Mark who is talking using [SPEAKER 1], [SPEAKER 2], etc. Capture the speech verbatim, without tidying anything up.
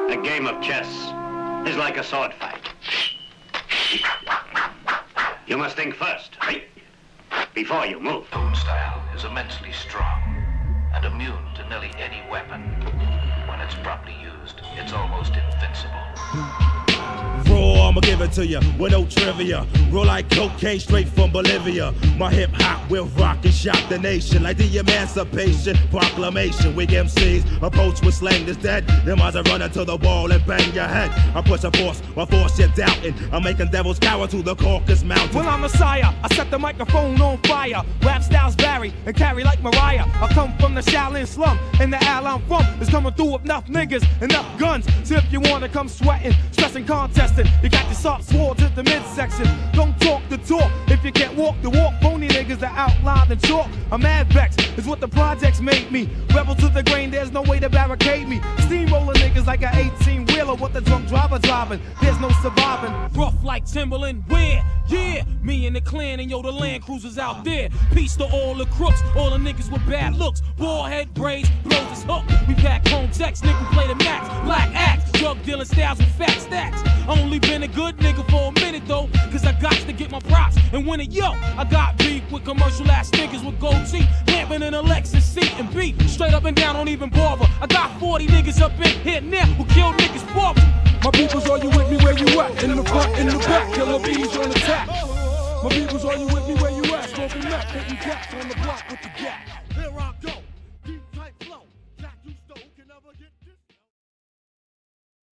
[SPEAKER 1] A game of chess is like a sword fight. You must think first, right? Before you move.
[SPEAKER 2] Own style is immensely strong and immune to nearly any weapon. When it's properly used, it's almost invincible.
[SPEAKER 3] Raw, I'ma give it to you with no trivia. Roll like cocaine straight from Bolivia. My hip hop will rock and shock the nation like the Emancipation Proclamation. Weak M Cs approach with slang that's dead. Them eyes are running to the wall and bang your head. I push a force, my force you're doubting. I'm making devils cower to the Caucasus Mountains.
[SPEAKER 4] Well, I'm Messiah, I set the microphone on fire. Rap styles vary and carry like Mariah. I come from the Shaolin slum, and the al I'm from is coming through with enough niggas, enough guns. So if you wanna come sweating, stressing, contesting, you got your soft sword to the midsection. Don't talk the talk if you can't walk the walk. Phony niggas are outlined in chalk. I'm mad vex, is what the projects made me. Rebel to the grain, there's no way to barricade me. Steamroller niggas like an eighteen wheeler. What the drunk driver driving, there's no surviving.
[SPEAKER 5] Rough like Timberland, where? Yeah, me and the clan and yo, the Land Cruisers out there. Peace to all the crooks, all the niggas with bad looks. Bald head braids, blows his hook. We pack home checks, nigga play the max. Black axe, drug dealing styles with fat stacks. Only been a good nigga for a minute though, cause I got to get my props and win it. Yo, I got beef with commercial ass niggas with gold teeth, lamping in a Lexus seat and beat. Straight up and down, don't even bother. I got forty niggas up in here now who kill niggas for me.
[SPEAKER 4] My peoples, are you with me where you at? In the front, in the back, killer bees on attack. My peoples, are you with me where you at? Smoking up, hitting caps on the block with the gap. Here I go.